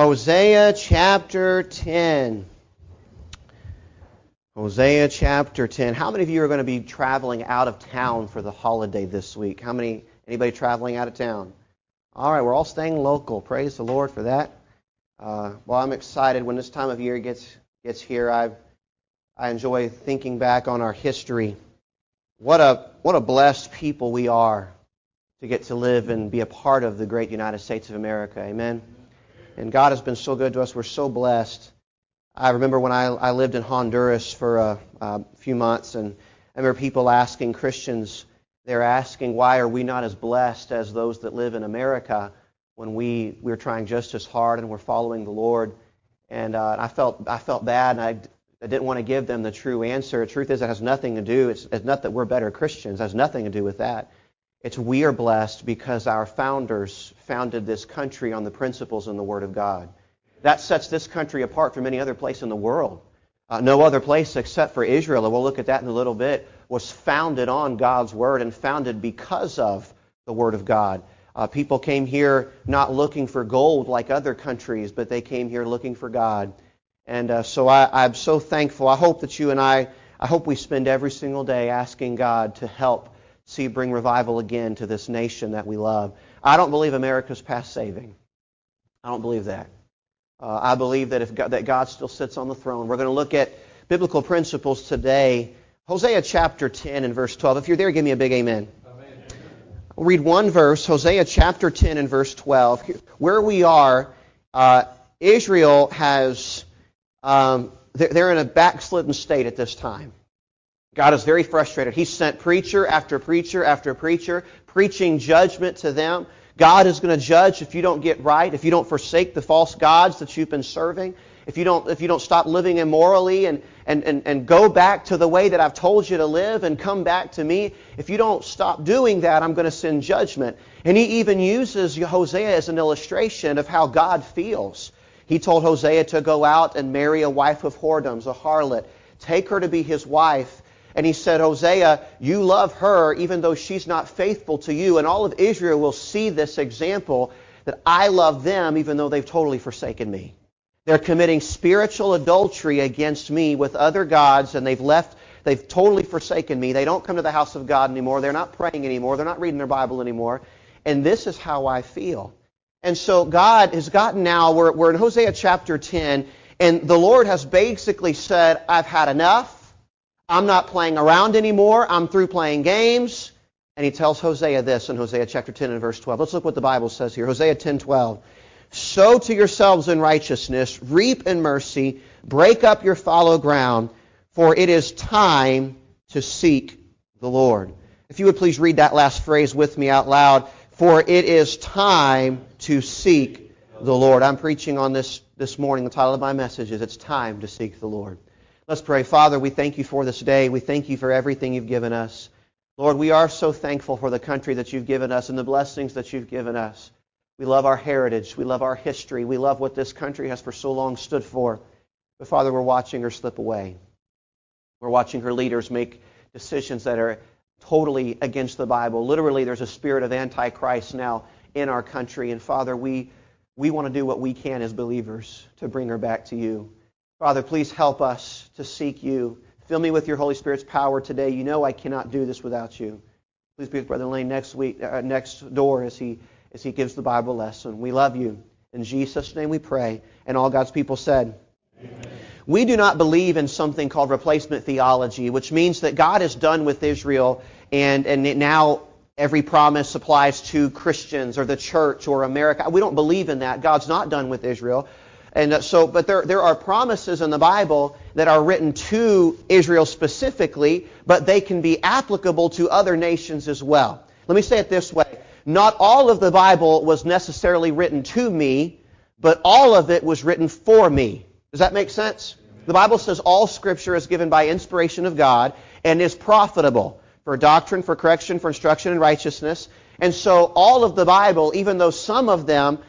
Hosea chapter 10. Hosea chapter 10. How many of you are going to be traveling out of town for the holiday this week? Anybody traveling out of town? All right, we're all staying local. Praise the Lord for that. Well, I'm excited when this time of year gets here. I enjoy thinking back on our history. What a blessed people we are to get to live and be a part of the great United States of America. Amen. And God has been so good to us. We're so blessed. I remember when I lived in Honduras for a few months, and I remember people asking, Christians, they're asking, why are we not as blessed as those that live in America when we're trying just as hard and we're following the Lord? And I felt bad, and I didn't want to give them the true answer. The truth is, it has nothing to do. It's not that we're better Christians. It has nothing to do with that. It's we are blessed because our founders founded this country on the principles and the Word of God. That sets this country apart from any other place in the world. No other place except for Israel, and we'll look at that in a little bit, was founded on God's Word and founded because of the Word of God. People came here not looking for gold like other countries, but they came here looking for God. And so I'm so thankful. I hope that you and I hope we spend every single day asking God to help bring revival again to this nation that we love. I don't believe America's past saving. I don't believe that. I believe that God still sits on the throne. We're going to look at biblical principles today. Hosea chapter 10 and verse 12. If you're there, give me a big amen. Amen. I'll read one verse, Hosea chapter 10 and verse 12. Where we are, Israel has, they're in a backslidden state at this time. God is very frustrated. He sent preacher after preacher after preacher, preaching judgment to them. God is going to judge if you don't get right, if you don't forsake the false gods that you've been serving, if you don't stop living immorally and go back to the way that I've told you to live and come back to me. If you don't stop doing that, I'm going to send judgment. And he even uses Hosea as an illustration of how God feels. He told Hosea to go out and marry a wife of whoredoms, a harlot, take her to be his wife. And he said, Hosea, you love her even though she's not faithful to you. And all of Israel will see this example that I love them even though they've totally forsaken me. They're committing spiritual adultery against me with other gods, and they've totally forsaken me. They don't come to the house of God anymore. They're not praying anymore. They're not reading their Bible anymore. And this is how I feel. And so God has gotten now, we're in Hosea chapter 10, and the Lord has basically said, I've had enough. I'm not playing around anymore. I'm through playing games. And he tells Hosea this in Hosea chapter 10 and verse 12. Let's look what the Bible says here. Hosea 10:12. Sow to yourselves in righteousness, reap in mercy, break up your fallow ground, for it is time to seek the Lord. If you would please read that last phrase with me out loud. For it is time to seek the Lord. I'm preaching on this morning. The title of my message is It's Time to Seek the Lord. Let's pray. Father, we thank you for this day. We thank you for everything you've given us. Lord, we are so thankful for the country that you've given us and the blessings that you've given us. We love our heritage. We love our history. We love what this country has for so long stood for. But Father, we're watching her slip away. We're watching her leaders make decisions that are totally against the Bible. Literally, there's a spirit of Antichrist now in our country. And Father, we want to do what we can as believers to bring her back to you. Father, please help us to seek you. Fill me with your Holy Spirit's power today. You know I cannot do this without you. Please be with Brother Lane next door as he gives the Bible lesson. We love you. In Jesus' name we pray. And all God's people said, Amen. We do not believe in something called replacement theology, which means that God is done with Israel and now every promise applies to Christians or the church or America. We don't believe in that. God's not done with Israel. And but there are promises in the Bible that are written to Israel specifically, but they can be applicable to other nations as well. Let me say it this way. Not all of the Bible was necessarily written to me, but all of it was written for me. Does that make sense? The Bible says all Scripture is given by inspiration of God and is profitable for doctrine, for correction, for instruction in righteousness. And so all of the Bible, even though some of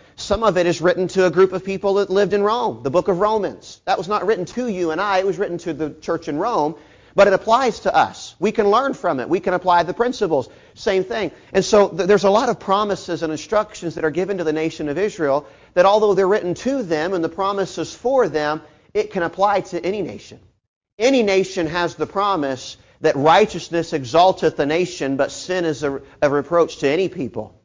it is written to a group of people that lived in Rome, the book of Romans. That was not written to you and I. It was written to the church in Rome. But it applies to us. We can learn from it. We can apply the principles. Same thing. And so there's a lot of promises and instructions that are given to the nation of Israel that although they're written to them and the promises for them, it can apply to any nation. Any nation has the promise that righteousness exalteth a nation, but sin is a reproach to any people.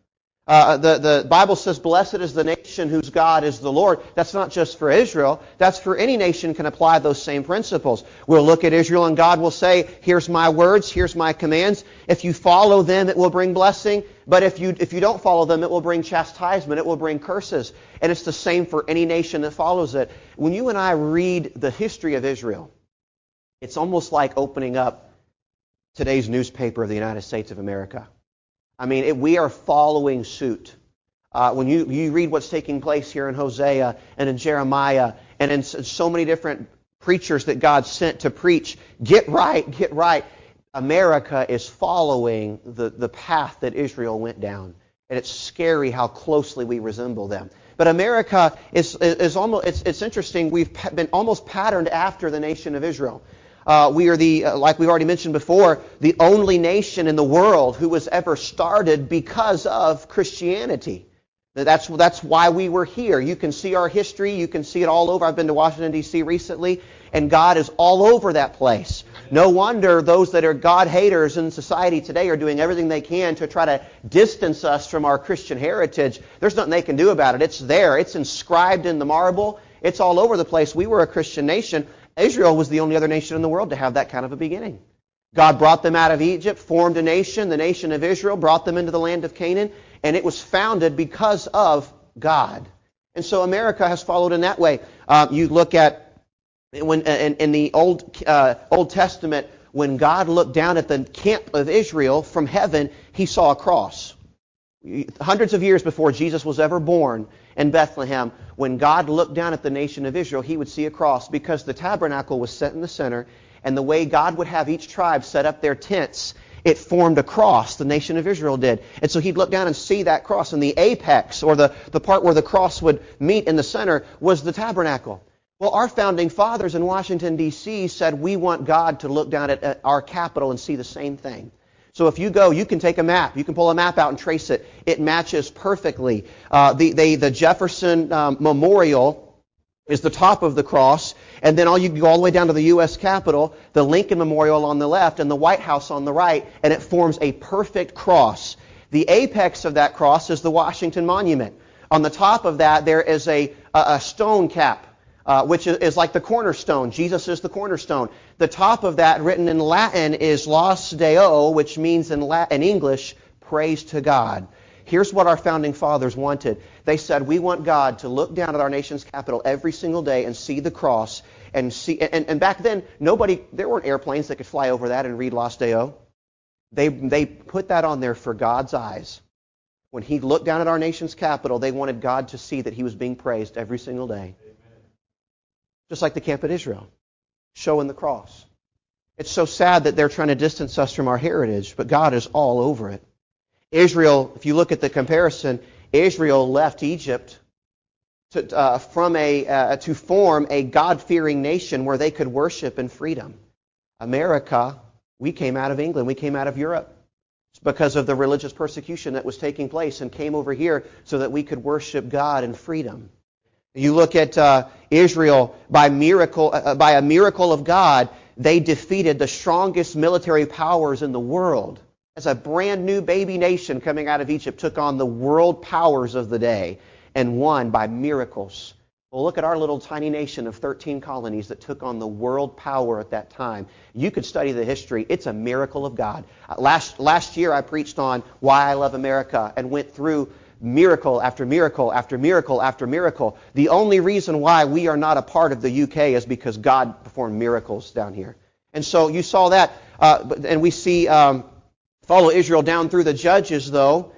The Bible says, blessed is the nation whose God is the Lord. That's not just for Israel. That's for any nation can apply those same principles. We'll look at Israel and God will say, here's my words, here's my commands. If you follow them, it will bring blessing. But if you don't follow them, it will bring chastisement. It will bring curses. And it's the same for any nation that follows it. When you and I read the history of Israel, it's almost like opening up today's newspaper of the United States of America. I mean, we are following suit. When you read what's taking place here in Hosea and in Jeremiah and in so many different preachers that God sent to preach, get right, get right. America is following the path that Israel went down. And it's scary how closely we resemble them. But America is almost, it's interesting, we've been almost patterned after the nation of Israel. We are like we've already mentioned before, the only nation in the world who was ever started because of Christianity. That's why we were here. You can see our history. You can see it all over. I've been to Washington, D.C. recently, and God is all over that place. No wonder those that are God haters in society today are doing everything they can to try to distance us from our Christian heritage. There's nothing they can do about it. It's there. It's inscribed in the marble. It's all over the place. We were a Christian nation. Israel was the only other nation in the world to have that kind of a beginning. God brought them out of Egypt, formed a nation, the nation of Israel, brought them into the land of Canaan, and it was founded because of God. And so America has followed in that way. You look at when in the Old Testament, when God looked down at the camp of Israel from heaven, He saw a cross. Hundreds of years before Jesus was ever born in Bethlehem, when God looked down at the nation of Israel, He would see a cross because the tabernacle was set in the center, and the way God would have each tribe set up their tents, it formed a cross, the nation of Israel did. And so He'd look down and see that cross, and the apex, or the part where the cross would meet in the center, was the tabernacle. Well, our founding fathers in Washington, D.C. said we want God to look down at our capital and see the same thing. So if you go, you can take a map. You can pull a map out and trace it. It matches perfectly. The Jefferson Memorial is the top of the cross, and then you go all the way down to the U.S. Capitol, the Lincoln Memorial on the left, and the White House on the right, and it forms a perfect cross. The apex of that cross is the Washington Monument. On the top of that, there is a stone cap, which is like the cornerstone. Jesus is the cornerstone. The top of that, written in Latin, is Laus Deo, which means in English, praise to God. Here's what our founding fathers wanted. They said, we want God to look down at our nation's capital every single day and see the cross. And back then, there weren't airplanes that could fly over that and read Laus Deo. They put that on there for God's eyes. When He looked down at our nation's capital, they wanted God to see that He was being praised every single day. Just like the camp at Israel, showing the cross. It's so sad that they're trying to distance us from our heritage, but God is all over it. Israel, if you look at the comparison, Israel left Egypt to form a God-fearing nation where they could worship in freedom. America, we came out of England, we came out of Europe. It's because of the religious persecution that was taking place and came over here so that we could worship God in freedom. You look at Israel, by a miracle of God, they defeated the strongest military powers in the world. As a brand new baby nation coming out of Egypt, took on the world powers of the day and won by miracles. Well, look at our little tiny nation of 13 colonies that took on the world power at that time. You could study the history. It's a miracle of God. Last year I preached on why I love America and went through miracle after miracle after miracle after miracle. The only reason why we are not a part of the UK is because God performed miracles down here. And so you saw that. And we see follow Israel down through the Judges, though.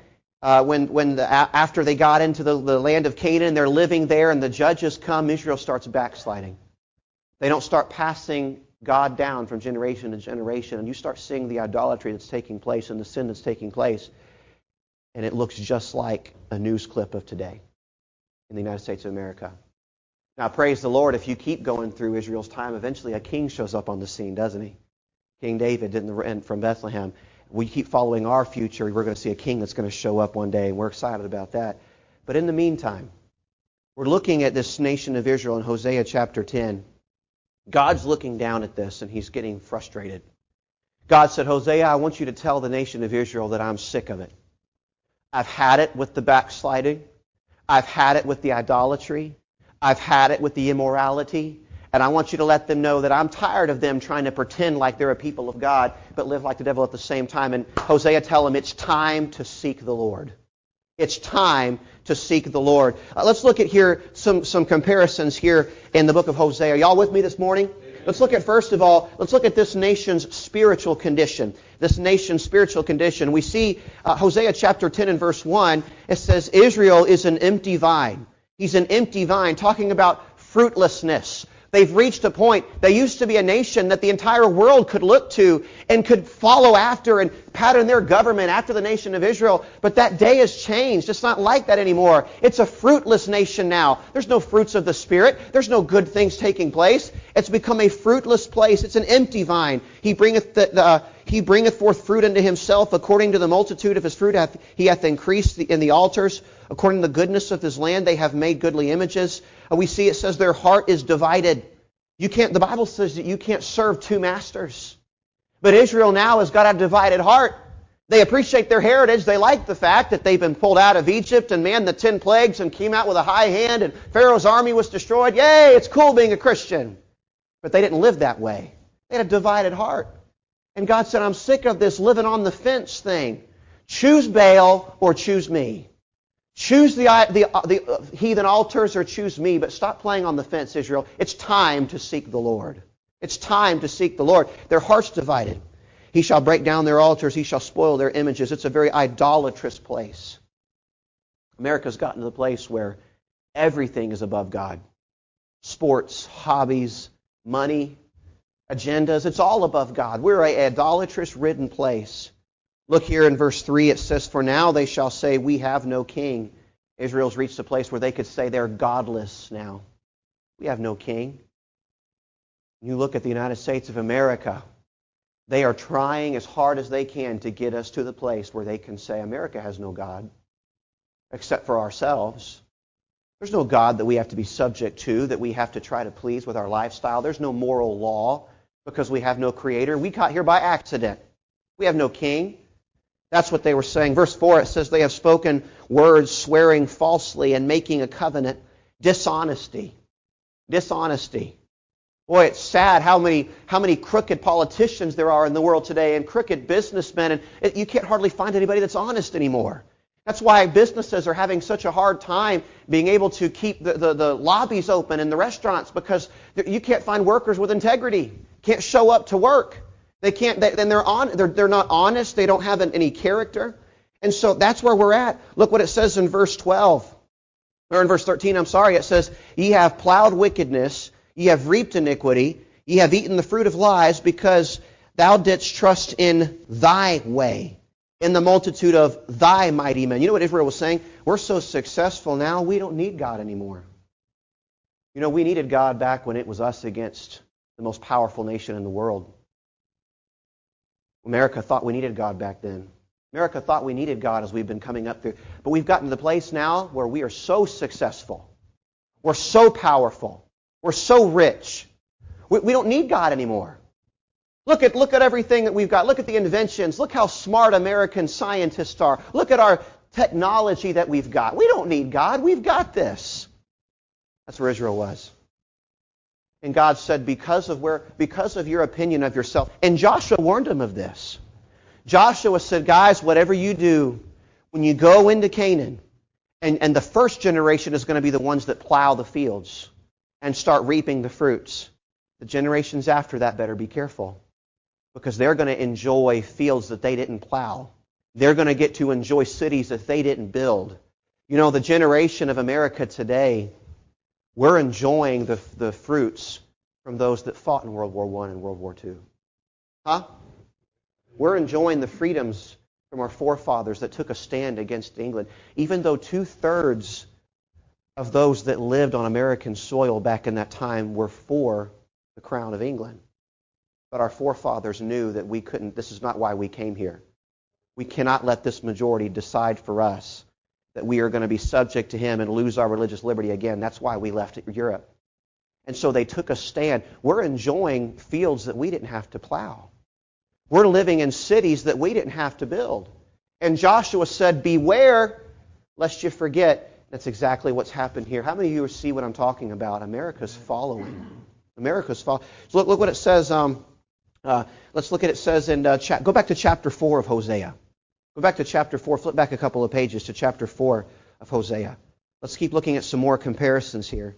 After they got into the land of Canaan, they're living there, and the Judges come, Israel starts backsliding. They don't start passing God down from generation to generation, and you start seeing the idolatry that's taking place and the sin that's taking place. And it looks just like a news clip of today in the United States of America. Now, praise the Lord, if you keep going through Israel's time, eventually a king shows up on the scene, doesn't he? King David and from Bethlehem. We keep following our future. We're going to see a king that's going to show up one day, and we're excited about that. But in the meantime, we're looking at this nation of Israel in Hosea chapter 10. God's looking down at this, and He's getting frustrated. God said, Hosea, I want you to tell the nation of Israel that I'm sick of it. I've had it with the backsliding. I've had it with the idolatry. I've had it with the immorality. And I want you to let them know that I'm tired of them trying to pretend like they're a people of God, but live like the devil at the same time. And Hosea, tell them it's time to seek the Lord. It's time to seek the Lord. Let's look at here some comparisons here in the book of Hosea. Are y'all with me this morning? Let's look at, first of all, let's look at this nation's spiritual condition. This nation's spiritual condition. We see Hosea chapter 10 and verse 1. It says, Israel is an empty vine. He's an empty vine, talking about fruitlessness. They've reached a point. They used to be a nation that the entire world could look to and could follow after and pattern their government after the nation of Israel. But that day has changed. It's not like that anymore. It's a fruitless nation now. There's no fruits of the Spirit. There's no good things taking place. It's become a fruitless place. It's an empty vine. He bringeth forth fruit unto himself according to the multitude of his fruit. He hath increased in the altars. According to the goodness of his land, they have made goodly images. We see it says their heart is divided. The Bible says that you can't serve two masters. But Israel now has got a divided heart. They appreciate their heritage. They like the fact that they've been pulled out of Egypt and man the 10 plagues and came out with a high hand and Pharaoh's army was destroyed. Yay, it's cool being a Christian. But they didn't live that way. They had a divided heart. And God said, I'm sick of this living on the fence thing. Choose Baal or choose me. Choose the heathen altars or choose me, but stop playing on the fence, Israel. It's time to seek the Lord. It's time to seek the Lord. Their heart's divided. He shall break down their altars. He shall spoil their images. It's a very idolatrous place. America's gotten to the place where everything is above God. Sports, hobbies, money, agendas, it's all above God. We're an idolatrous-ridden place. Look here in verse 3, it says, For now they shall say, We have no king. Israel's reached a place where they could say they're godless now. We have no king. You look at the United States of America, they are trying as hard as they can to get us to the place where they can say, America has no God, except for ourselves. There's no God that we have to be subject to, that we have to try to please with our lifestyle. There's no moral law because we have no creator. We got here by accident. We have no king. That's what they were saying. Verse 4, it says, They have spoken words swearing falsely and making a covenant. Dishonesty. Dishonesty. Boy, it's sad how many crooked politicians there are in the world today and crooked businessmen. And you can't hardly find anybody that's honest anymore. That's why businesses are having such a hard time being able to keep the lobbies open in the restaurants because you can't find workers with integrity. Can't show up to work. They can't. They're not honest. They don't have any character. And so that's where we're at. Look what it says in verse 12. Or in verse 13, I'm sorry. It says, Ye have plowed wickedness. Ye have reaped iniquity. Ye have eaten the fruit of lies because thou didst trust in thy way, in the multitude of thy mighty men. You know what Israel was saying? We're so successful now, we don't need God anymore. You know, we needed God back when it was us against the most powerful nation in the world. America thought we needed God back then. America thought we needed God as we've been coming up through. But we've gotten to the place now where we are so successful. We're so powerful. We're so rich. We don't need God anymore. Look at everything that we've got. Look at the inventions. Look how smart American scientists are. Look at our technology that we've got. We don't need God. We've got this. That's where Israel was. And God said, because of your opinion of yourself. And Joshua warned them of this. Joshua said, guys, whatever you do, when you go into Canaan, and the first generation is going to be the ones that plow the fields and start reaping the fruits. The generations after that better be careful. Because they're going to enjoy fields that they didn't plow. They're going to get to enjoy cities that they didn't build. You know, the generation of America today, we're enjoying the fruits from those that fought in World War I and World War II. Huh? We're enjoying the freedoms from our forefathers that took a stand against England. Even though 2/3 of those that lived on American soil back in that time were for the crown of England. But our forefathers knew that we couldn't, this is not why we came here. We cannot let this majority decide for us that we are going to be subject to him and lose our religious liberty again. That's why we left Europe. And so they took a stand. We're enjoying fields that we didn't have to plow. We're living in cities that we didn't have to build. And Joshua said, beware lest you forget. That's exactly what's happened here. How many of you see what I'm talking about? America's following. America's following. So look what it says. Let's look at it. It says in go back to chapter 4 of Hosea. Go back to chapter 4. Flip back a couple of pages to chapter 4 of Hosea. Let's keep looking at some more comparisons here.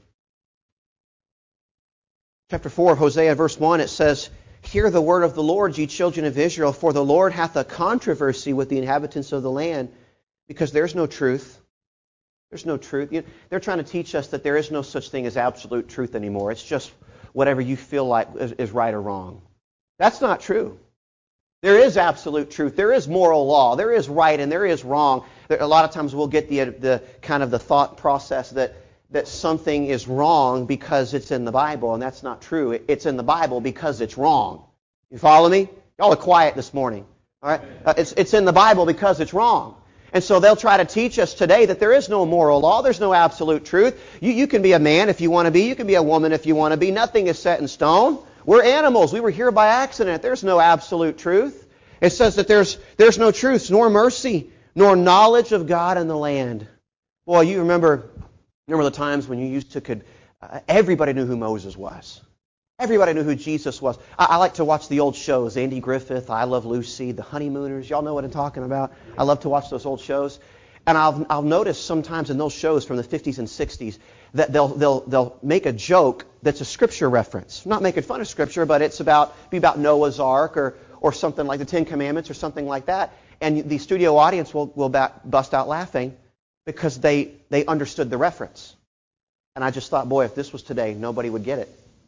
Chapter 4 of Hosea, verse 1, it says, hear the word of the Lord, ye children of Israel, for the Lord hath a controversy with the inhabitants of the land, because there's no truth. There's no truth. They're trying to teach us that there is no such thing as absolute truth anymore. It's just whatever you feel like is right or wrong. That's not true. There is absolute truth. There is moral law. There is right and there is wrong. A lot of times we'll get the kind of the thought process that something is wrong because it's in the Bible, and that's not true. It's in the Bible because it's wrong. You follow me? Y'all are quiet this morning. All right? It's in the Bible because it's wrong. And so they'll try to teach us today that there is no moral law. There's no absolute truth. You can be a man if you want to be. You can be a woman if you want to be. Nothing is set in stone. We're animals. We were here by accident. There's no absolute truth. It says that there's no truth, nor mercy, nor knowledge of God in the land. Boy, you remember the times when you used to everybody knew who Moses was. Everybody knew who Jesus was. I like to watch the old shows, Andy Griffith, I Love Lucy, The Honeymooners. Y'all know what I'm talking about? I love to watch those old shows. And I'll notice sometimes in those shows from the 50s and 60s that they'll make a joke that's a scripture reference. Not making fun of scripture, but it's about Noah's Ark or something like the Ten Commandments or something like that. And the studio audience will bust out laughing because they understood the reference. And I just thought, boy, if this was today, nobody would get it.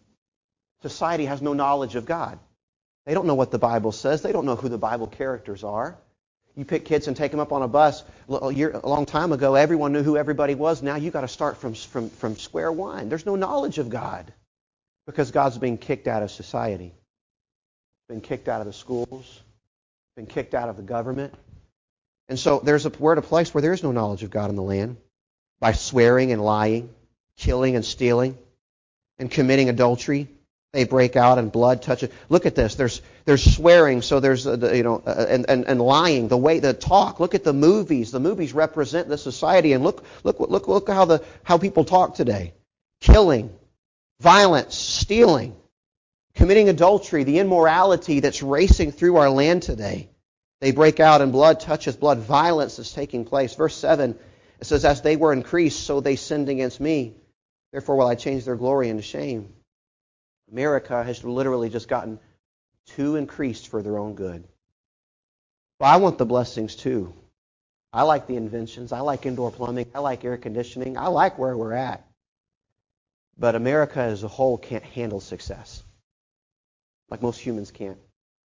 Society has no knowledge of God. They don't know what the Bible says. They don't know who the Bible characters are. You pick kids and take them up on a bus. A long time ago, everyone knew who everybody was. Now you've got to start from square one. There's no knowledge of God because God's being kicked out of society. Been kicked out of the schools. Been kicked out of the government. And so we're at a place where there is no knowledge of God in the land by swearing and lying, killing and stealing, and committing adultery. They break out and blood touches. Look at this. There's swearing, so there's and lying. The way the talk. Look at the movies. The movies represent the society, and look how people talk today. Killing, violence, stealing, committing adultery, the immorality that's racing through our land today. They break out and blood touches blood. Violence is taking place. Verse 7, it says, as they were increased, so they sinned against me. Therefore will I change their glory into shame. America has literally just gotten too increased for their own good. Well, I want the blessings too. I like the inventions. I like indoor plumbing. I like air conditioning. I like where we're at. But America as a whole can't handle success like most humans can't.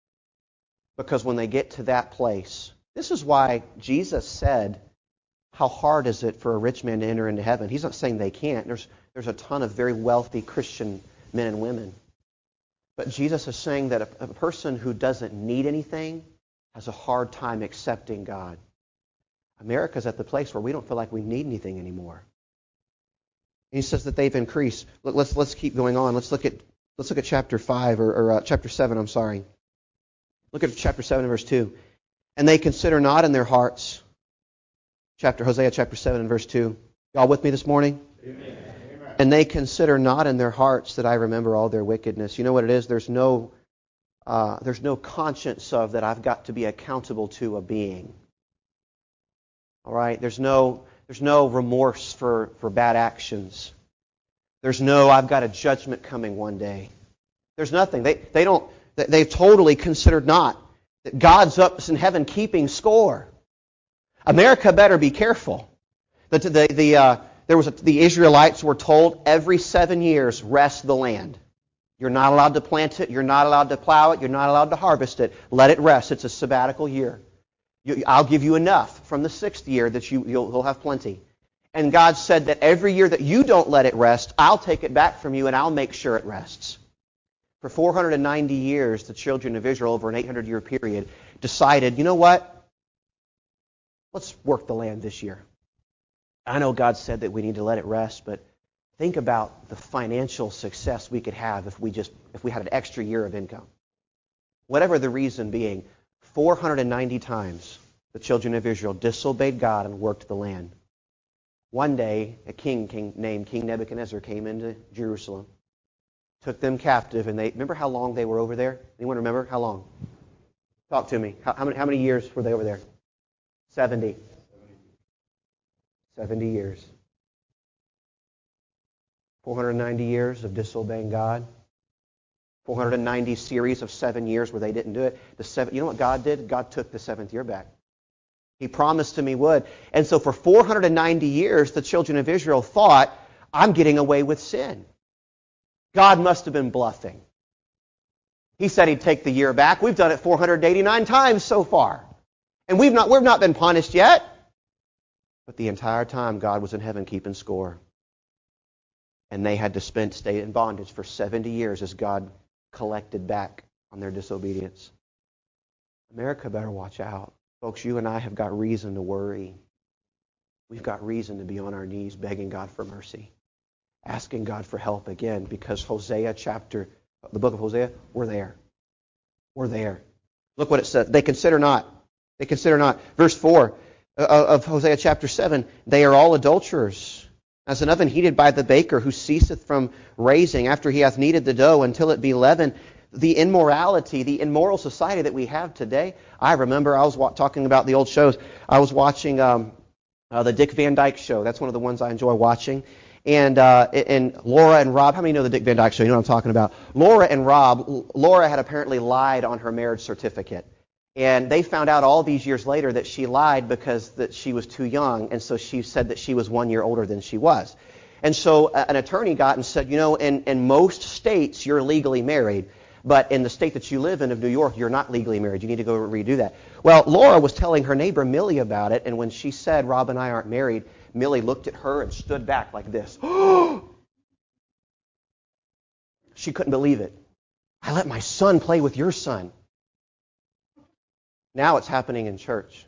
Because when they get to that place, this is why Jesus said, how hard is it for a rich man to enter into heaven? He's not saying they can't. There's a ton of very wealthy Christian men and women. But Jesus is saying that a person who doesn't need anything has a hard time accepting God. America's at the place where we don't feel like we need anything anymore. And he says that they've increased. Let's keep going on. Let's look at chapter 5 or chapter 7. I'm sorry. Look at chapter 7 and verse 2. And they consider not in their hearts. Hosea chapter 7 and verse 2. Y'all with me this morning? Amen. And they consider not in their hearts that I remember all their wickedness. You know what it is? There's no conscience of that I've got to be accountable to a being. All right? There's no remorse for bad actions. There's no I've got a judgment coming one day. There's nothing. They've totally considered not that God's up in heaven keeping score. America better be careful. The Israelites were told every 7 years, rest the land. You're not allowed to plant it. You're not allowed to plow it. You're not allowed to harvest it. Let it rest. It's a sabbatical year. I'll give you enough from the 6th year that you'll have plenty. And God said that every year that you don't let it rest, I'll take it back from you and I'll make sure it rests. For 490 years, the children of Israel, over an 800-year period, decided, you know what? Let's work the land this year. I know God said that we need to let it rest, but think about the financial success we could have if we had an extra year of income. Whatever the reason being, 490 times the children of Israel disobeyed God and worked the land. One day, a king named King Nebuchadnezzar came into Jerusalem, took them captive, and remember how long they were over there? Anyone remember how long? Talk to me. How many years were they over there? 70. 70 years. 490 years of disobeying God. 490 series of 7 years where they didn't do it. You know what God did? God took the 7th year back. He promised him he would. And so for 490 years, the children of Israel thought, I'm getting away with sin. God must have been bluffing. He said he'd take the year back. We've done it 489 times so far. And we've not been punished yet. But the entire time, God was in heaven keeping score. And they had to stay in bondage for 70 years as God collected back on their disobedience. America better watch out. Folks, you and I have got reason to worry. We've got reason to be on our knees begging God for mercy, asking God for help again, because the book of Hosea, we're there. We're there. Look what it says. They consider not. They consider not. Verse 4 of Hosea chapter 7, they are all adulterers, as an oven heated by the baker, who ceaseth from raising after he hath kneaded the dough until it be leavened. The immorality, the immoral society that we have today. I remember I was talking about the old shows. I was watching the Dick Van Dyke Show. That's one of the ones I enjoy watching. And Laura and Rob, how many know the Dick Van Dyke Show? You know what I'm talking about. Laura and Rob, Laura had apparently lied on her marriage certificate. And they found out all these years later that she lied because that she was too young, and so she said that she was 1 year older than she was. And so an attorney got and said, in most states you're legally married, but in the state that you live in of New York, you're not legally married. You need to go redo that. Well, Laura was telling her neighbor Millie about it, and when she said, Rob and I aren't married, Millie looked at her and stood back like this. She couldn't believe it. I let my son play with your son. Now it's happening in church.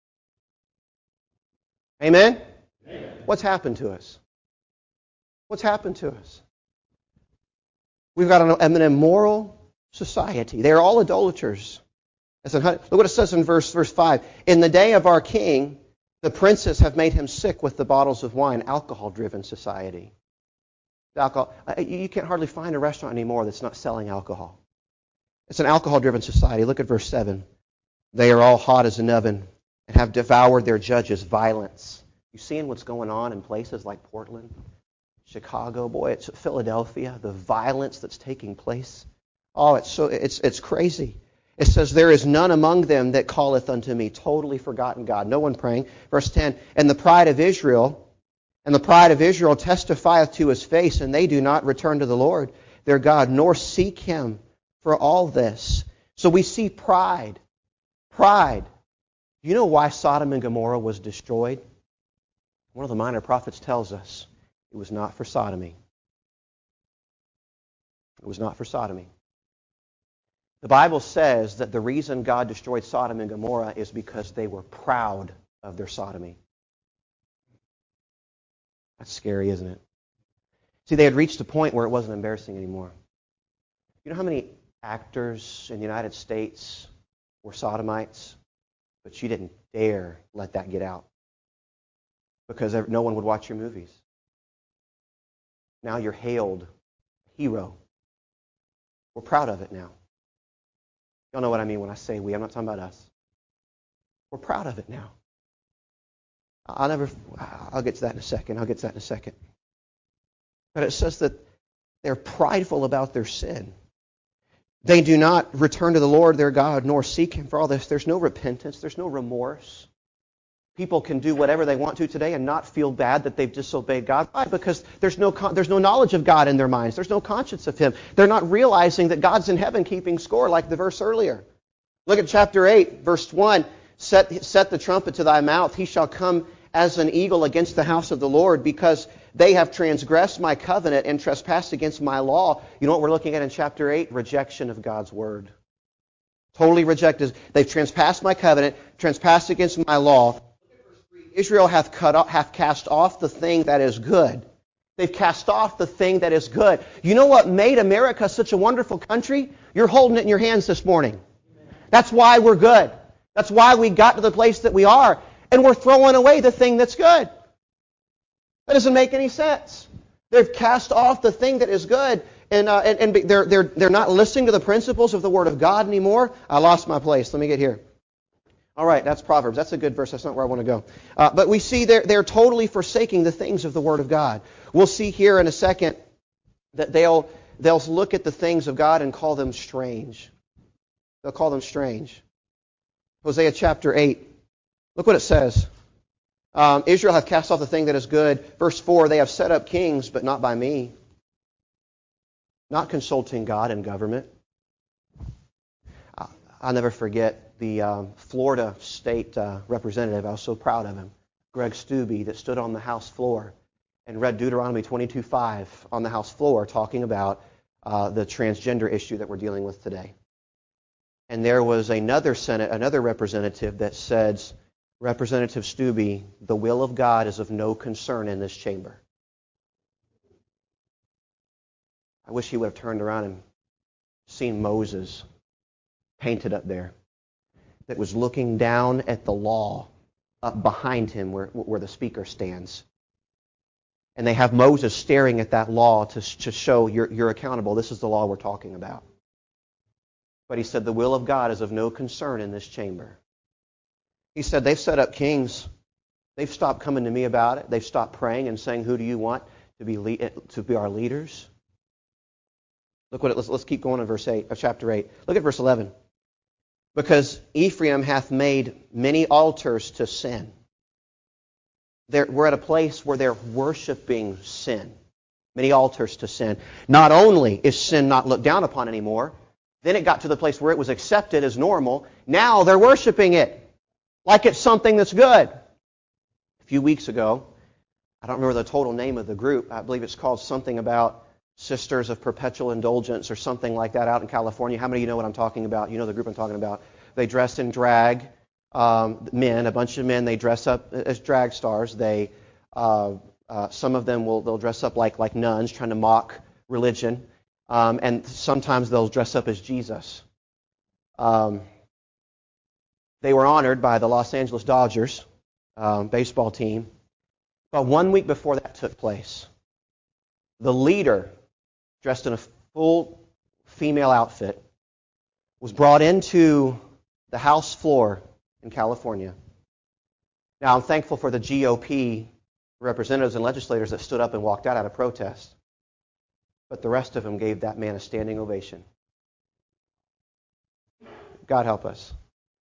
Amen? Amen? What's happened to us? What's happened to us? We've got an immoral society. They are all idolaters. Look what it says in verse 5. In the day of our king, the princes have made him sick with the bottles of wine, alcohol-driven society. Alcohol. You can't hardly find a restaurant anymore that's not selling alcohol. It's an alcohol-driven society. Look at verse 7. They are all hot as an oven and have devoured their judges' violence. You seeing what's going on in places like Portland, Chicago, it's Philadelphia, the violence that's taking place. Oh, it's crazy. It says, there is none among them that calleth unto me, totally forgotten God. No one praying. Verse 10, and the pride of Israel testifieth to his face, and they do not return to the Lord their God, nor seek him for all this. So we see pride. Pride. You know why Sodom and Gomorrah was destroyed? One of the minor prophets tells us it was not for sodomy. It was not for sodomy. The Bible says that the reason God destroyed Sodom and Gomorrah is because they were proud of their sodomy. That's scary, isn't it? See, they had reached a point where it wasn't embarrassing anymore. You know how many actors in the United States were sodomites? But you didn't dare let that get out because no one would watch your movies. Now you're hailed hero. We're proud of it now. Y'all know what I mean when I say we. I'm not talking about us. We're proud of it now. I'll get to that in a second. But it says that they're prideful about their sin. They do not return to the Lord their God, nor seek him for all this. There's no repentance. There's no remorse. People can do whatever they want to today and not feel bad that they've disobeyed God. Why? Because there's no knowledge of God in their minds. There's no conscience of him. They're not realizing that God's in heaven keeping score like the verse earlier. Look at chapter 8, verse 1. Set the trumpet to thy mouth. He shall come as an eagle against the house of the Lord, because they have transgressed my covenant and trespassed against my law. You know what we're looking at in chapter 8? Rejection of God's word. Totally rejected. They've trespassed my covenant, trespassed against my law. Israel hath cast off the thing that is good. They've cast off the thing that is good. You know what made America such a wonderful country? You're holding it in your hands this morning. That's why we're good. That's why we got to the place that we are. And we're throwing away the thing that's good. That doesn't make any sense. They've cast off the thing that is good. And they're not listening to the principles of the Word of God anymore. I lost my place. Let me get here. All right, that's Proverbs. That's a good verse. That's not where I want to go. But we see they're totally forsaking the things of the Word of God. We'll see here in a second that they'll look at the things of God and call them strange. They'll call them strange. Hosea chapter 8. Look what it says. Israel hath cast off the thing that is good. Verse 4, they have set up kings, but not by me. Not consulting God in government. I'll never forget the Florida state representative. I was so proud of him. Greg Stubbe, that stood on the House floor and read Deuteronomy 22:5 on the House floor, talking about the transgender issue that we're dealing with today. And there was another representative that says, Representative Stubbe, the will of God is of no concern in this chamber. I wish he would have turned around and seen Moses painted up there that was looking down at the law up behind him where the speaker stands. And they have Moses staring at that law to show you're accountable. This is the law we're talking about. But he said the will of God is of no concern in this chamber. He said they've set up kings. They've stopped coming to me about it. They've stopped praying and saying, who do you want to be our leaders? Look what let's keep going in verse 8 of chapter 8. Look at verse 11. Because Ephraim hath made many altars to sin. We're at a place where they're worshiping sin. Many altars to sin. Not only is sin not looked down upon anymore, then it got to the place where it was accepted as normal. Now they're worshiping it like it's something that's good. A few weeks ago, I don't remember the total name of the group. I believe it's called something about Sisters of Perpetual Indulgence or something like that out in California. How many of you know what I'm talking about? You know the group I'm talking about. They dress in drag. Men, a bunch of men, they dress up as drag stars. They, some of them they'll dress up like nuns, trying to mock religion. And sometimes they'll dress up as Jesus. They were honored by the Los Angeles Dodgers baseball team. But 1 week before that took place, the leader, dressed in a full female outfit, was brought into the House floor in California. Now, I'm thankful for the GOP representatives and legislators that stood up and walked out of protest. But the rest of them gave that man a standing ovation. God help us.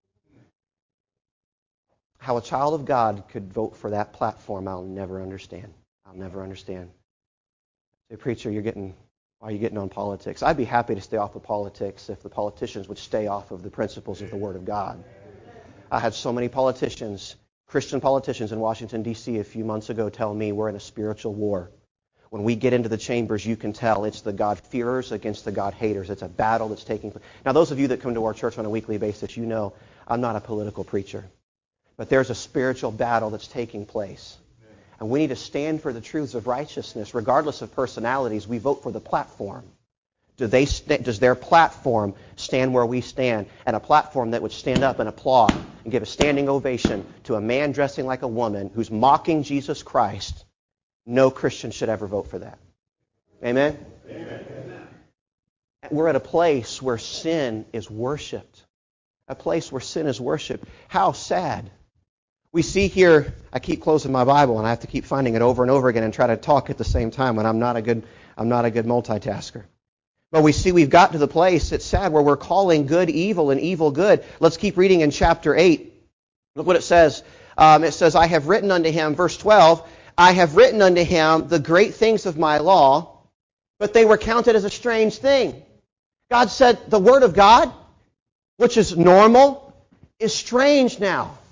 How a child of God could vote for that platform, I'll never understand. I'll never understand. Say, preacher, why are you getting on politics? I'd be happy to stay off of politics if the politicians would stay off of the principles of the Word of God. I had so many politicians, Christian politicians in Washington, D.C. a few months ago tell me we're in a spiritual war. When we get into the chambers, you can tell it's the God-fearers against the God-haters. It's a battle that's taking place. Now, those of you that come to our church on a weekly basis, you know I'm not a political preacher. But there's a spiritual battle that's taking place. And we need to stand for the truths of righteousness. Regardless of personalities, we vote for the platform. Does their platform stand where we stand? And a platform that would stand up and applaud and give a standing ovation to a man dressing like a woman who's mocking Jesus Christ. No Christian should ever vote for that. Amen? Amen. We're at a place where sin is worshipped. A place where sin is worshipped. How sad. We see here, I keep closing my Bible and I have to keep finding it over and over again and try to talk at the same time, and I'm not a good multitasker. But we see we've got to the place, it's sad, where we're calling good evil and evil good. Let's keep reading in chapter 8. Look what it says. It says, I have written unto him, verse 12, I have written unto him the great things of my law, but they were counted as a strange thing. God said the Word of God, which is normal, is strange now.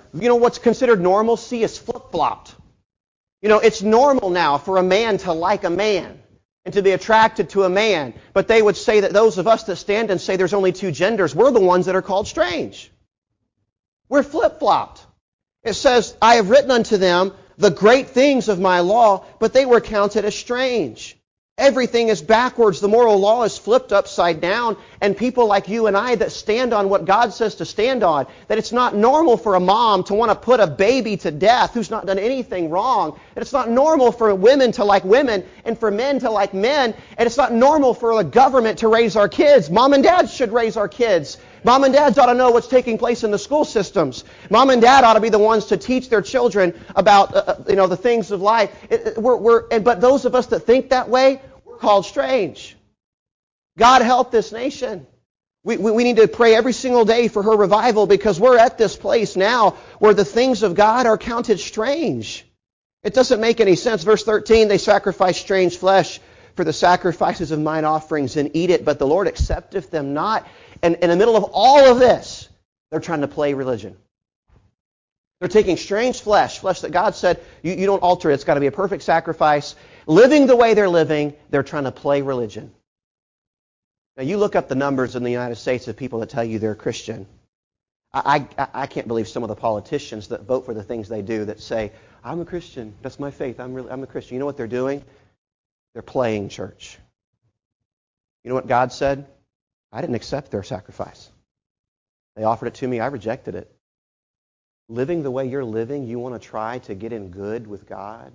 what's considered normalcy is flip-flopped. It's normal now for a man to like a man and to be attracted to a man. But they would say that those of us that stand and say there's only two genders, we're the ones that are called strange. We're flip-flopped. It says, I have written unto them the great things of my law, but they were counted as strange. Everything is backwards. The moral law is flipped upside down. And people like you and I that stand on what God says to stand on, that it's not normal for a mom to want to put a baby to death who's not done anything wrong. That it's not normal for women to like women and for men to like men. And it's not normal for the government to raise our kids. Mom and dad should raise our kids. Mom and dads ought to know what's taking place in the school systems. Mom and dad ought to be the ones to teach their children about the things of life. But those of us that think that way, we're called strange. God help this nation. We need to pray every single day for her revival, because we're at this place now where the things of God are counted strange. It doesn't make any sense. Verse 13, they sacrifice strange flesh for the sacrifices of mine offerings and eat it, but the Lord accepteth them not. And in the middle of all of this, they're trying to play religion. They're taking strange flesh that God said, you don't alter it. It's got to be a perfect sacrifice. Living the way they're living, they're trying to play religion. Now, you look up the numbers in the United States of people that tell you they're Christian. I can't believe some of the politicians that vote for the things they do that say, I'm a Christian. That's my faith. I'm a Christian. You know what they're doing? They're playing church. You know what God said? I didn't accept their sacrifice. They offered it to me. I rejected it. Living the way you're living, you want to try to get in good with God?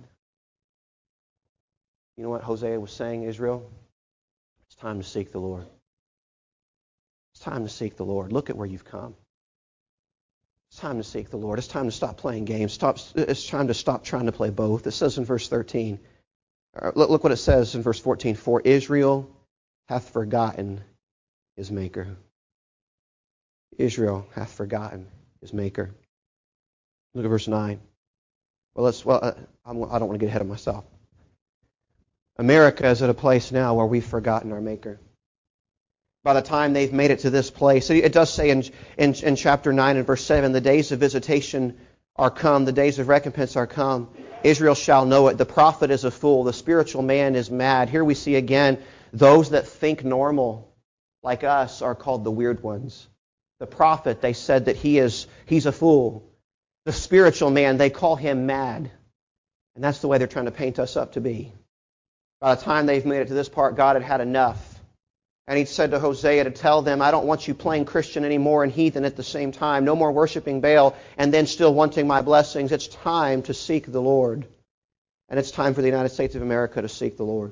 You know what Hosea was saying, Israel? It's time to seek the Lord. It's time to seek the Lord. Look at where you've come. It's time to seek the Lord. It's time to stop playing games. It's time to stop trying to play both. It says in verse 13, look what it says in verse 14. For Israel hath forgotten his Maker. Israel hath forgotten his Maker. Look at verse 9. I don't want to get ahead of myself. America is at a place now where we've forgotten our Maker. By the time they've made it to this place, it does say in chapter 9 and verse 7, the days of visitation are come, the days of recompense are come. Israel shall know it. The prophet is a fool. The spiritual man is mad. Here we see again, those that think normal, like us, are called the weird ones. The prophet, they said that he's a fool. The spiritual man, they call him mad. And that's the way they're trying to paint us up to be. By the time they've made it to this part, God had had enough. And he said to Hosea to tell them, I don't want you playing Christian anymore and heathen at the same time. No more worshiping Baal and then still wanting my blessings. It's time to seek the Lord. And it's time for the United States of America to seek the Lord.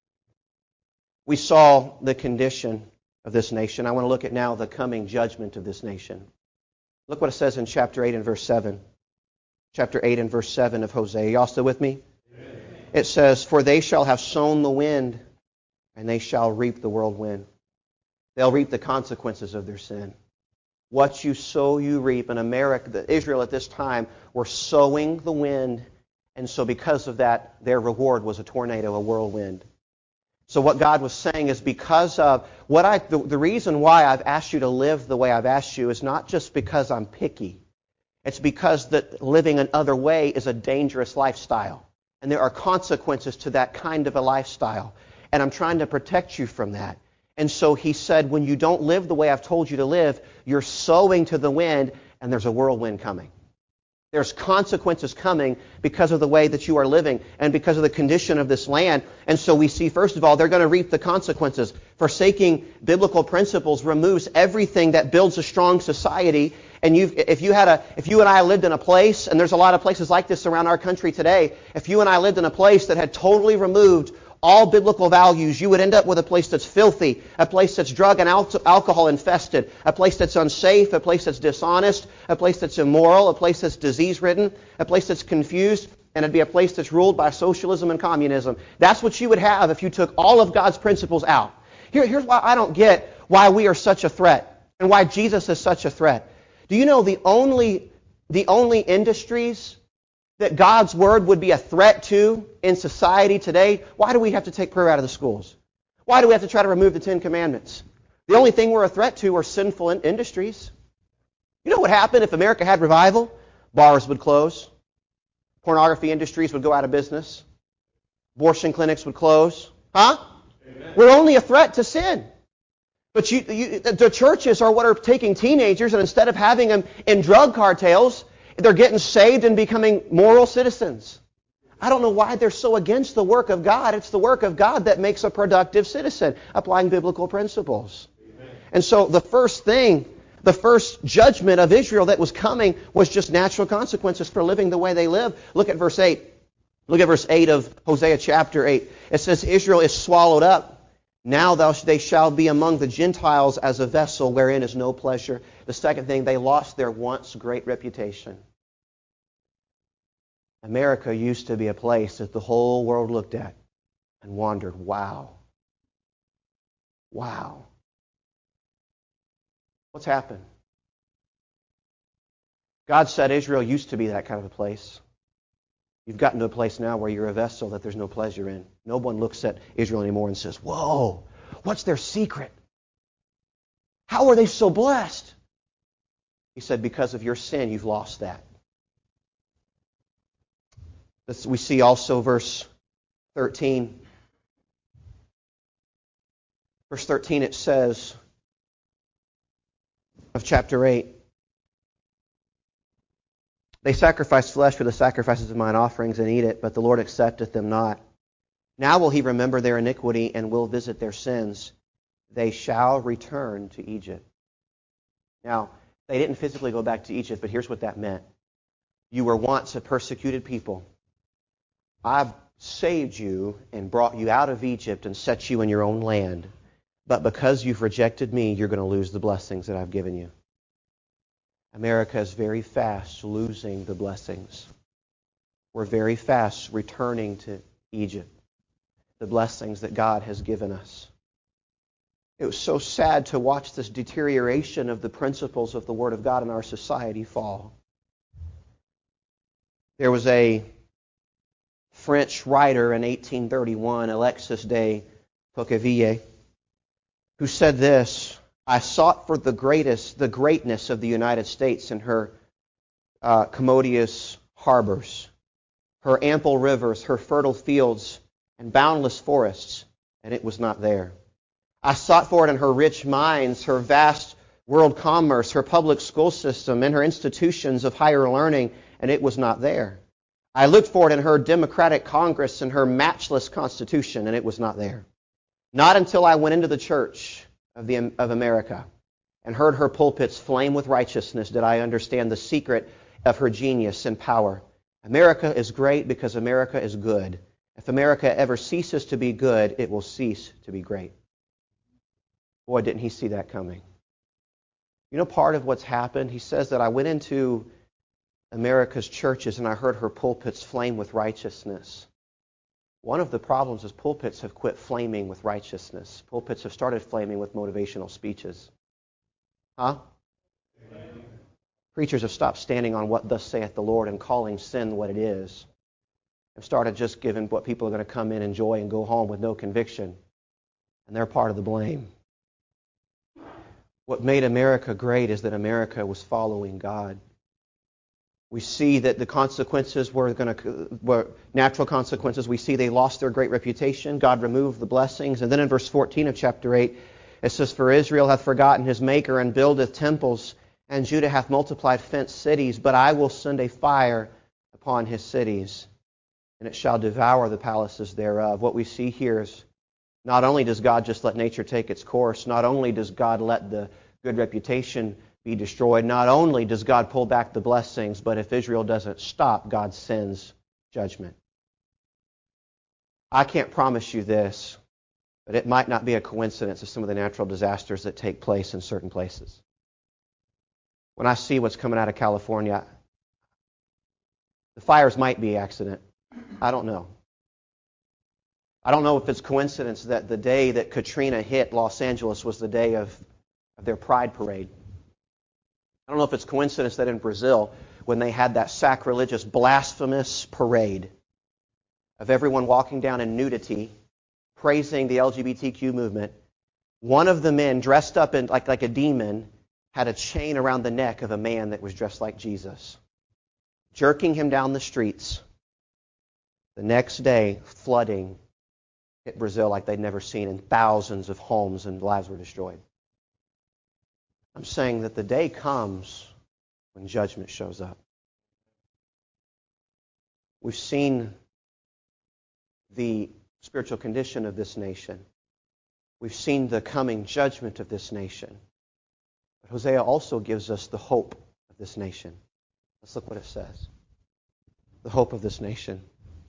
We saw the condition of this nation. I want to look at now the coming judgment of this nation. Look what it says in chapter 8 and verse 7. Chapter 8 and verse 7 of Hosea. Y'all still with me? Amen. It says, for they shall have sown the wind, and they shall reap the whirlwind. They'll reap the consequences of their sin. What you sow, you reap. In America, Israel at this time were sowing the wind, and so because of that, their reward was a tornado, a whirlwind. So what God was saying is because of the reason why I've asked you to live the way I've asked you is not just because I'm picky. It's because that living another way is a dangerous lifestyle. And there are consequences to that kind of a lifestyle. And I'm trying to protect you from that. And so he said, when you don't live the way I've told you to live, you're sowing to the wind, and there's a whirlwind coming. There's consequences coming because of the way that you are living and because of the condition of this land. And so we see, first of all, they're going to reap the consequences. Forsaking biblical principles removes everything that builds a strong society. And if you and I lived in a place, and there's a lot of places like this around our country today, if you and I lived in a place that had totally removed all biblical values, you would end up with a place that's filthy, a place that's drug and alcohol infested, a place that's unsafe, a place that's dishonest, a place that's immoral, a place that's disease-ridden, a place that's confused, and it'd be a place that's ruled by socialism and communism. That's what you would have if you took all of God's principles out. Here's why I don't get why we are such a threat and why Jesus is such a threat. Do you know the only industries that God's Word would be a threat to in society today? Why do we have to take prayer out of the schools? Why do we have to try to remove the Ten Commandments? The only thing we're a threat to are sinful industries. You know what happened if America had revival? Bars would close. Pornography industries would go out of business. Abortion clinics would close. Huh? Amen. We're only a threat to sin. But the churches are what are taking teenagers, and instead of having them in drug cartels, they're getting saved and becoming moral citizens. I don't know why they're so against the work of God. It's the work of God that makes a productive citizen, applying biblical principles. Amen. And so the first judgment of Israel that was coming was just natural consequences for living the way they live. Look at verse 8. Look at verse 8 of Hosea chapter 8. It says, Israel is swallowed up. Now they shall be among the Gentiles as a vessel wherein is no pleasure. The second thing, they lost their once great reputation. America used to be a place that the whole world looked at and wondered, wow. Wow. What's happened? God said Israel used to be that kind of a place. You've gotten to a place now where you're a vessel that there's no pleasure in. No one looks at Israel anymore and says, whoa, what's their secret? How are they so blessed? He said, because of your sin, you've lost that. We see also verse 13. Verse 13, it says of chapter 8, they sacrifice flesh for the sacrifices of mine offerings and eat it, but the Lord accepteth them not. Now will he remember their iniquity and will visit their sins. They shall return to Egypt. Now, they didn't physically go back to Egypt, but here's what that meant. You were once a persecuted people. I saved you and brought you out of Egypt and set you in your own land. But because you've rejected me, you're going to lose the blessings that I've given you. America is very fast losing the blessings. We're very fast returning to Egypt, the blessings that God has given us. It was so sad to watch this deterioration of the principles of the Word of God in our society fall. There was a French writer in 1831, Alexis de Tocqueville, who said this, I sought for the greatness of the United States in her commodious harbors, her ample rivers, her fertile fields, and boundless forests, and it was not there. I sought for it in her rich mines, her vast world commerce, her public school system, and her institutions of higher learning, and it was not there. I looked for it in her democratic Congress and her matchless Constitution, and it was not there. Not until I went into the church of America and heard her pulpits flame with righteousness did I understand the secret of her genius and power. America is great because America is good. If America ever ceases to be good, it will cease to be great. Boy, didn't he see that coming. You know, part of what's happened, he says that I went into America's churches and I heard her pulpits flame with righteousness. One of the problems is pulpits have quit flaming with righteousness. Pulpits have started flaming with motivational speeches. Huh? Amen. Preachers have stopped standing on what thus saith the Lord and calling sin what it is. Have started just giving what people are going to come in, enjoy, and go home with no conviction. And they're part of the blame. What made America great is that America was following God. We see that the consequences were natural consequences. We see they lost their great reputation. God removed the blessings. And then in verse 14 of chapter 8, it says, For Israel hath forgotten his Maker and buildeth temples, and Judah hath multiplied fenced cities. But I will send a fire upon his cities, and it shall devour the palaces thereof. What we see here is not only does God just let nature take its course, not only does God let the good reputation be destroyed. Not only does God pull back the blessings, but if Israel doesn't stop, God sends judgment. I can't promise you this, but it might not be a coincidence of some of the natural disasters that take place in certain places. When I see what's coming out of California, the fires might be accident. I don't know. I don't know if it's coincidence that the day that Katrina hit Los Angeles was the day of their Pride Parade. I don't know if it's coincidence that in Brazil, when they had that sacrilegious, blasphemous parade of everyone walking down in nudity, praising the LGBTQ movement, one of the men dressed up in like a demon had a chain around the neck of a man that was dressed like Jesus. jerking him down the streets. The next day, flooding hit Brazil like they'd never seen, and thousands of homes and lives were destroyed. I'm saying that the day comes when judgment shows up. We've seen the spiritual condition of this nation. We've seen the coming judgment of this nation. But Hosea also gives us the hope of this nation. Let's look what it says. The hope of this nation.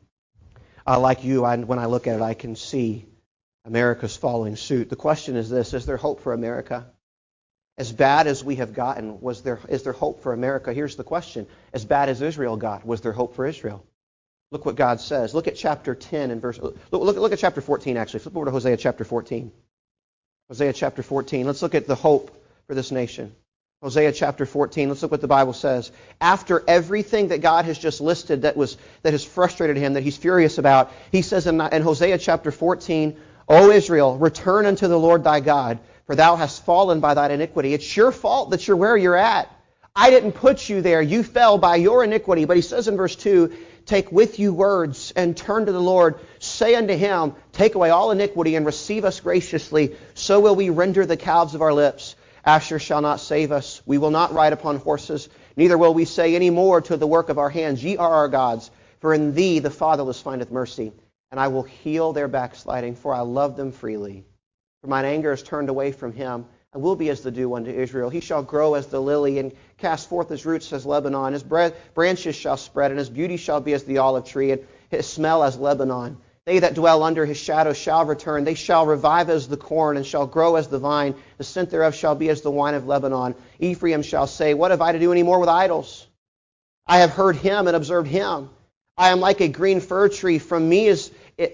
Like you, when I look at it, I can see America's following suit. The question is this: is there hope for America? As bad as we have gotten, is there hope for America? Here's the question: as bad as Israel got, was there hope for Israel? Look what God says. Look at chapter 10 and verse. Look at chapter 14. Actually, flip over to Hosea chapter 14. Hosea chapter 14. Let's look at the hope for this nation. Hosea chapter 14. Let's look what the Bible says. After everything that God has just listed that has frustrated him, that he's furious about, he says in Hosea chapter 14, O Israel, return unto the Lord thy God, for thou hast fallen by thine iniquity. It's your fault that you're where you're at. I didn't put you there. You fell by your iniquity. But he says in verse 2, take with you words and turn to the Lord. Say unto him, take away all iniquity and receive us graciously. So will we render the calves of our lips. Asher shall not save us. We will not ride upon horses. Neither will we say any more to the work of our hands, ye are our gods. For in thee the fatherless findeth mercy. And I will heal their backsliding, for I love them freely. For mine anger is turned away from him. I will be as the dew unto Israel. He shall grow as the lily, and cast forth his roots as Lebanon. His branches shall spread, and his beauty shall be as the olive tree, and his smell as Lebanon. They that dwell under his shadow shall return. They shall revive as the corn, and shall grow as the vine. The scent thereof shall be as the wine of Lebanon. Ephraim shall say, what have I to do any more with idols? I have heard him and observed him. I am like a green fir tree. From me is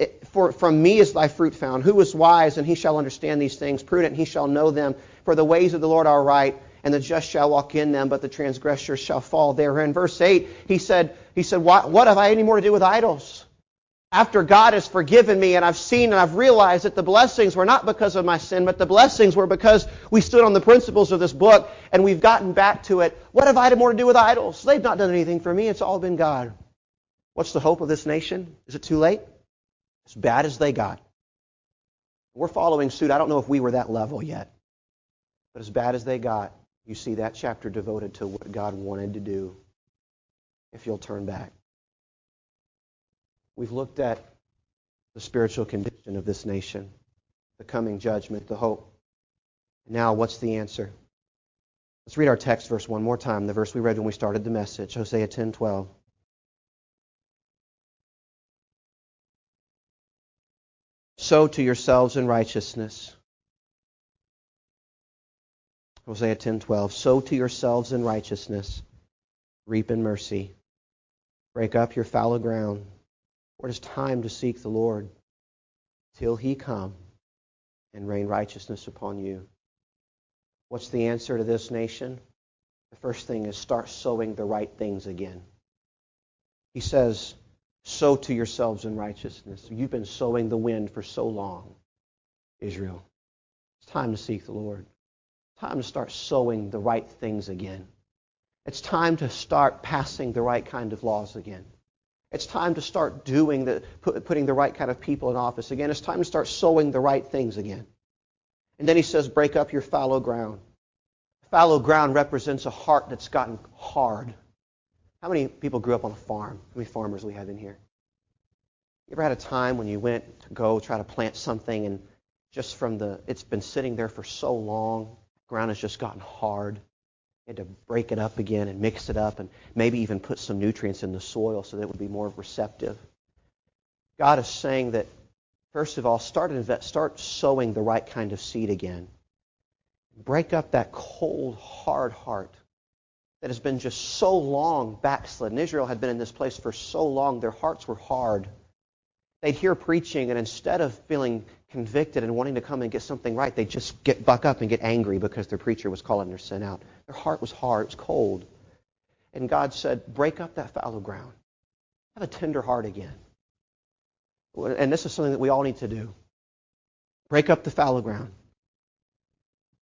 thy fruit found. Who is wise, and he shall understand these things? Prudent, and he shall know them. For the ways of the Lord are right, and the just shall walk in them, but the transgressors shall fall therein. Verse 8, he said, what have I any more to do with idols? After God has forgiven me, and I've seen and I've realized that the blessings were not because of my sin, but the blessings were because we stood on the principles of this book, and we've gotten back to it. What have I more to do with idols? They've not done anything for me. It's all been God. What's the hope of this nation? Is it too late? As bad as they got. We're following suit. I don't know if we were that level yet. But as bad as they got, you see that chapter devoted to what God wanted to do if you'll turn back. We've looked at the spiritual condition of this nation, the coming judgment, the hope. Now, what's the answer? Let's read our text verse one more time, the verse we read when we started the message, Hosea 10:12. Sow to yourselves in righteousness. Hosea 10:12. Sow to yourselves in righteousness, reap in mercy. Break up your fallow ground, for it is time to seek the Lord till he come and rain righteousness upon you. What's the answer to this nation? The first thing is start sowing the right things again. He says, sow to yourselves in righteousness. You've been sowing the wind for so long, Israel. It's time to seek the Lord. It's time to start sowing the right things again. It's time to start passing the right kind of laws again. It's time to start putting the right kind of people in office again. It's time to start sowing the right things again. And then he says, break up your fallow ground. Fallow ground represents a heart that's gotten hard. How many people grew up on a farm? How many farmers we have in here? You ever had a time when you went to go try to plant something and just it's been sitting there for so long, the ground has just gotten hard. You had to break it up again and mix it up and maybe even put some nutrients in the soil so that it would be more receptive. God is saying that, first of all, start sowing the right kind of seed again. Break up that cold, hard heart that has been just so long backslidden. Israel had been in this place for so long, their hearts were hard. They'd hear preaching, and instead of feeling convicted and wanting to come and get something right, they'd just buck up and get angry because their preacher was calling their sin out. Their heart was hard, it was cold. And God said, break up that fallow ground. Have a tender heart again. And this is something that we all need to do. Break up the fallow ground.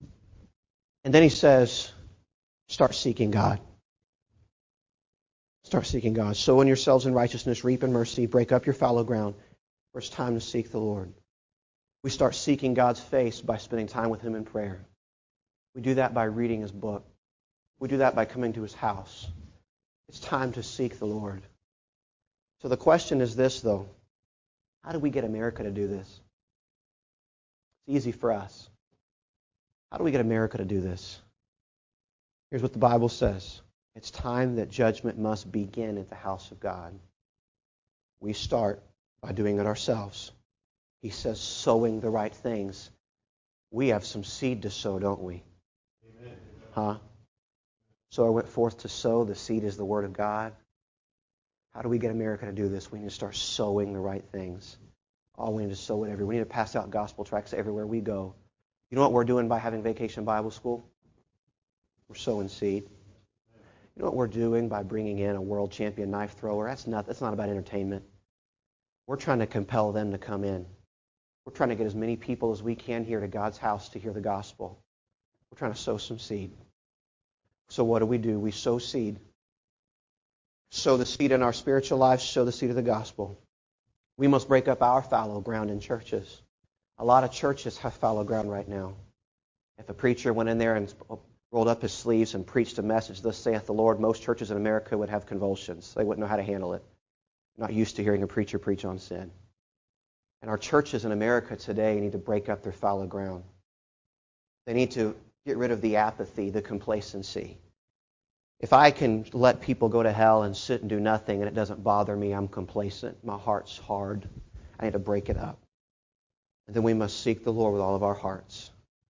And then he says, start seeking God. Start seeking God. Sow in yourselves in righteousness, reap in mercy, break up your fallow ground. For it's time to seek the Lord. We start seeking God's face by spending time with Him in prayer. We do that by reading His book. We do that by coming to His house. It's time to seek the Lord. So the question is this, though. How do we get America to do this? It's easy for us. How do we get America to do this? Here's what the Bible says. It's time that judgment must begin at the house of God. We start by doing it ourselves. He says sowing the right things. We have some seed to sow, don't we? Amen. Huh? So I went forth to sow. The seed is the Word of God. How do we get America to do this? We need to start sowing the right things. Oh, we need to sow it everywhere. We need to pass out gospel tracts everywhere we go. You know what we're doing by having Vacation Bible School? We're sowing seed. You know what we're doing by bringing in a world champion knife thrower? That's not about entertainment. We're trying to compel them to come in. We're trying to get as many people as we can here to God's house to hear the gospel. We're trying to sow some seed. So what do? We sow seed. Sow the seed in our spiritual lives, sow the seed of the gospel. We must break up our fallow ground in churches. A lot of churches have fallow ground right now. If a preacher went in there and rolled up his sleeves and preached a message, thus saith the Lord, most churches in America would have convulsions. They wouldn't know how to handle it. Not used to hearing a preacher preach on sin. And our churches in America today need to break up their fallow ground. They need to get rid of the apathy, the complacency. If I can let people go to hell and sit and do nothing and it doesn't bother me, I'm complacent. My heart's hard. I need to break it up. And then we must seek the Lord with all of our hearts.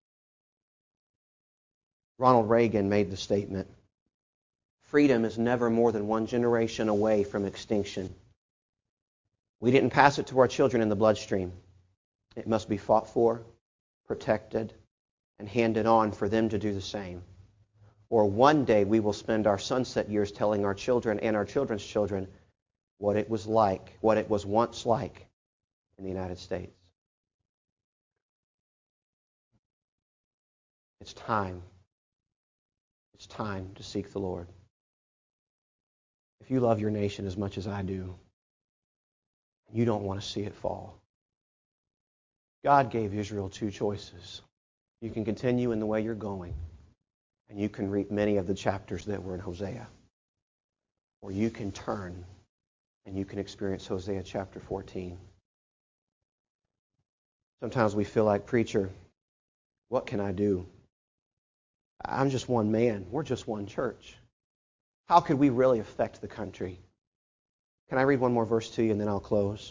Ronald Reagan made the statement, freedom is never more than one generation away from extinction. We didn't pass it to our children in the bloodstream. It must be fought for, protected, and handed on for them to do the same. Or one day we will spend our sunset years telling our children and our children's children what it was like, what it was once like in the United States. It's time. It's time to seek the Lord. If you love your nation as much as I do, you don't want to see it fall. God gave Israel two choices. You can continue in the way you're going, and you can reap many of the chapters that were in Hosea. Or you can turn, and you can experience Hosea chapter 14. Sometimes we feel like, preacher, what can I do? I'm just one man. We're just one church. How could we really affect the country? Can I read one more verse to you and then I'll close?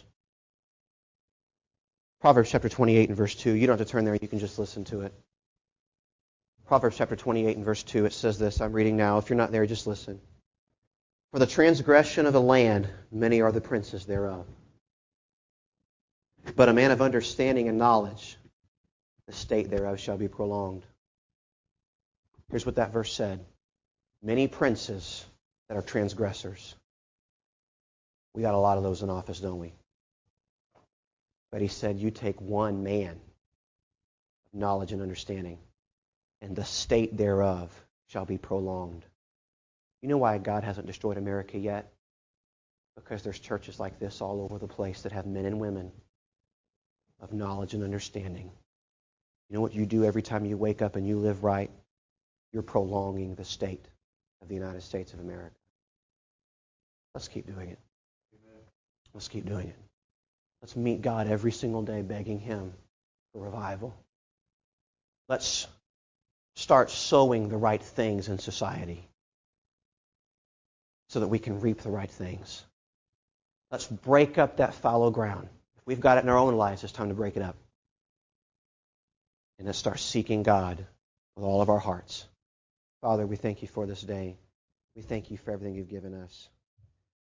Proverbs chapter 28 and verse 2. You don't have to turn there. You can just listen to it. Proverbs chapter 28 and verse 2. It says this. I'm reading now. If you're not there, just listen. For the transgression of the land, many are the princes thereof. But a man of understanding and knowledge, the state thereof shall be prolonged. Here's what that verse said. Many princes that are transgressors. We got a lot of those in office, don't we? But he said, you take one man of knowledge and understanding, and the state thereof shall be prolonged. You know why God hasn't destroyed America yet? Because there's churches like this all over the place that have men and women of knowledge and understanding. You know what you do every time you wake up and you live right? You're prolonging the state of the United States of America. Let's keep doing it. Amen. Let's keep doing it. Let's meet God every single day begging Him for revival. Let's start sowing the right things in society so that we can reap the right things. Let's break up that fallow ground. If we've got it in our own lives, it's time to break it up. And let's start seeking God with all of our hearts. Father, we thank You for this day. We thank You for everything You've given us.